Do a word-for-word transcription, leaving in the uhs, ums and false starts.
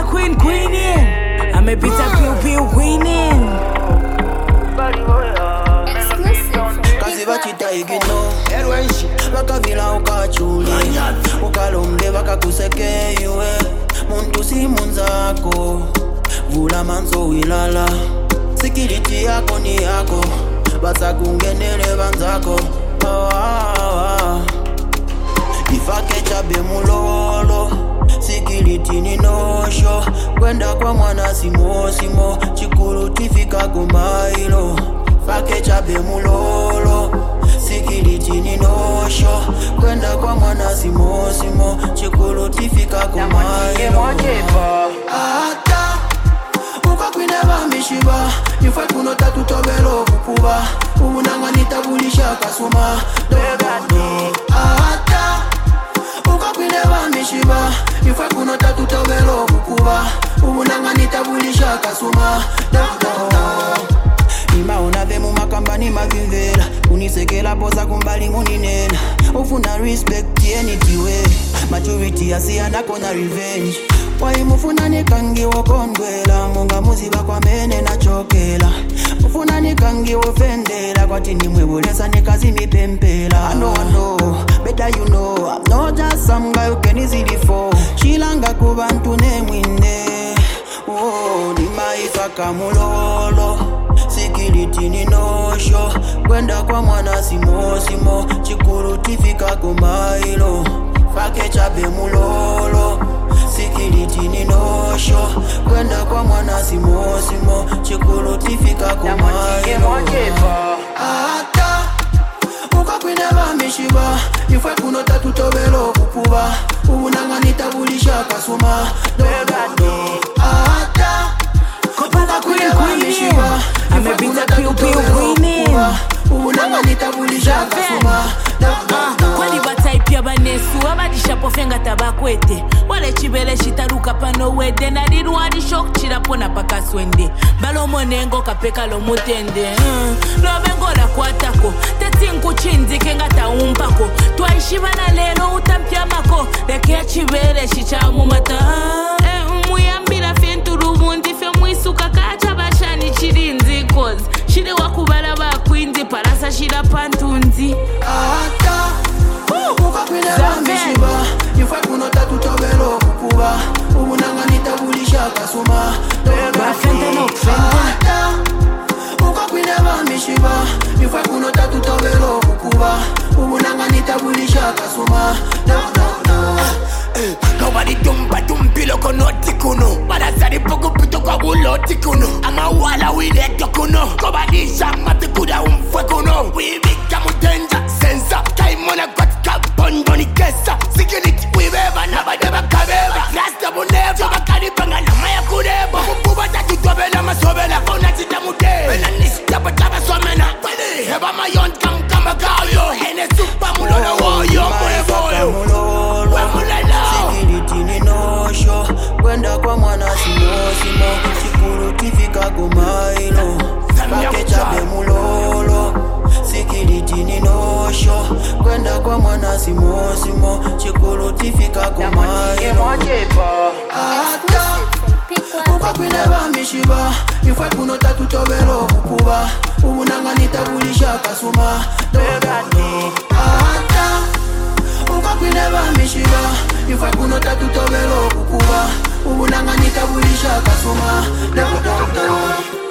queen queening. Amepita piu piu queening. Kazi bachita igino Erwenshi Baka vila ukachuli Ukalomde baka kuseke yue Muntu si munzako Vula manzo wilala Sikiliti yako ni yako Basa kungenele banzako oh, ah, ah. Ifake chabe mulolo Sikiliti ni nosho Kwenda kwa mwana simo simo Chikuru tifika kumailo Fake chabe mulolo Sikiliti ni nosho Kwenda kwa mwana simo simo Chikulu tifika kumailo Ata Uka kwine bamishiba Nifwe kuno tatu tobelo kukuba Umunanga nitabulisha kasuma Dodo Ata Uka kwine bamishiba Nifwe kuno tatu tobelo kukuba Umunanga nitabulisha kasuma Dodo Ima unave mumakamba ni mavivela Unisekela poza kumbali muninena Ufuna respect yenitiwe Maturity asiyana kona revenge Wai mufuna nikangi wakondwela Munga muziba kwa mene na chokela Mufuna nikangi wafendela Kwa tini mwebulesa nikazi mipempela I know I know, better you know I'm not just some guy who can easily fall Shilanga kubantu ne mwine Oh, ni maifaka mulolo Sikiliti ni nosho Kwenda kwa mwana simo simo Chikuru tifika kumailo Fake chabe mulolo Sikiliti ni nosho Kwenda kwa mwana simo simo Chikuru tifika kumailo Ata Uka kwine bamishiba Nifwe kuno tatu tobelo kukuba Umunanga nitabulisha kasuma Dodo Ata Kopata queen queening. Amepita piu piu queening. Umunanga nitabulisha kasuma Kwani bataipia banesu Abadisha pofenga tabakwete Wale chibele shitaruka pano wede Nadiruari shok chirapona paka swende Balo monengo kapeka lo mutende Lobengo la kwatako Tetinku chinzi kenga taumpako Tuaishiba na lero utampia mako Lekea chibele shichamu mata Muyambila fenturu mundi Fe mwisuka kacha bashani chirinzi Cause shide wakubala ba kwindi Parasa shida pantunzi Ata Uka kwine bamishiba Nifwe kuno tatu tobelo kukuba Umunanga nitabulisha kasuma Ata Uka kwine bamishiba Nifwe kuno tatu tobelo kukuba Umunanga nitabulisha kasuma Nobody dumpa dumpilo kono tikuno Barasari pogo pito kwa ulo tikuno Ama wala wile tokuno Kobadi shama tikuda umfwe kuno Wibika mutenja sensa Kaimona kwatika bondo ni kesa Sikiliti wibeba na badeba kabeba Rasta boneva Choba karibanga na maya kureba Mbuba tatu tobela masobela Kona chita mude Bena nishita pataba somena Heba mayon kam kama gayo Hene supa mulona woyo Mweboyo Sikiliti ni nosho Kwenda kwa mwana simo simo Chikuru tifika kumailo Fake chabe mulolo Sikiliti ni nosho Kwenda kwa mwana simo simo Chikuru tifika kumailo Ata Uka kwine bamishiba Nifwe kuno tatu tobelo kukuba Umunanga nitabulisha kasuma Dodo Ata Uka kwine bamishiba Nifwe kuno tatu tobelo kukuba Umunanga nitabulisha kasuma Dodo